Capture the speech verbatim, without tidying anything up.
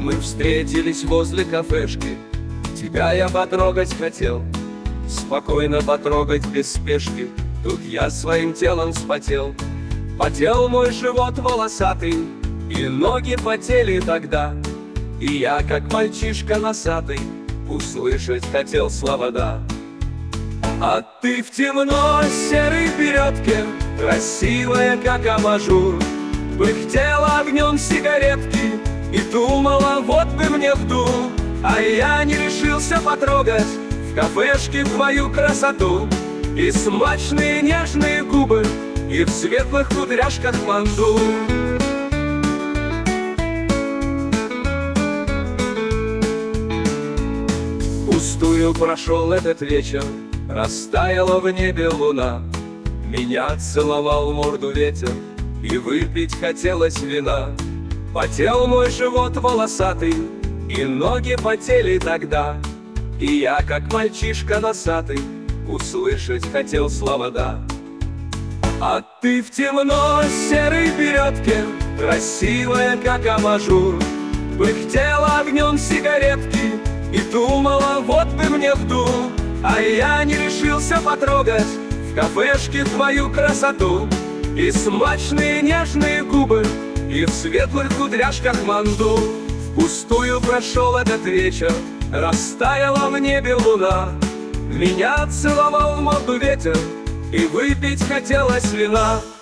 Мы встретились возле кафешки. Тебя я потрогать хотел, спокойно потрогать без спешки. Тут я своим телом вспотел. Потел мой живот волосатый, и ноги потели тогда. И я, как мальчишка носатый, услышать хотел слова «да». А ты в темно-серой беретке, красивая, как абажур, пыхтела огнем сигаретки и думала, вот бы мне вду. А я не решился потрогать в кафешке твою красоту. И смачные нежные губы, и в светлых кудряшках манду. Пустую прошел этот вечер, растаяла в небе луна. Меня целовал морду ветер, и выпить хотелось вина. Потел мой живот волосатый, и ноги потели тогда. И я, как мальчишка носатый, услышать хотел слова «да». А ты в темно-серой беретке, красивая, как абажур, пыхтела огнем сигаретки и думала, вот бы мне вду. А я не решился потрогать в кафешке твою красоту. И смачные нежные губы, и в светлых кудряшках манду. Впустую прошел этот вечер, растаяла в небе луна. Меня целовал морду ветер, и выпить хотелось вина.